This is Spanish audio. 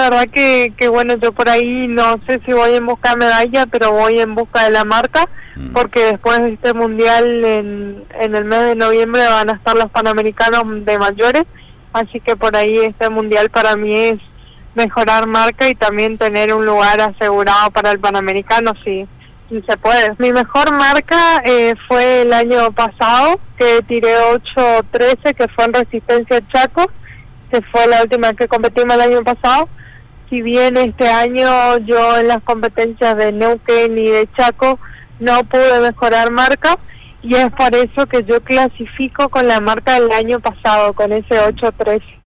verdad que bueno, yo por ahí no sé si voy en busca de medalla, pero voy en busca de la marca, porque después de este mundial en el mes de noviembre van a estar los Panamericanos de mayores, así que por ahí este mundial para mí es mejorar marca y también tener un lugar asegurado para el Panamericano, si se puede. Mi mejor marca fue el año pasado, que tiré 8.13, que fue en Resistencia Chaco, que fue la última que competimos el año pasado. Si bien este año yo en las competencias de Neuquén y de Chaco no pude mejorar marca, y es por eso que yo clasifico con la marca del año pasado, con ese 8.13.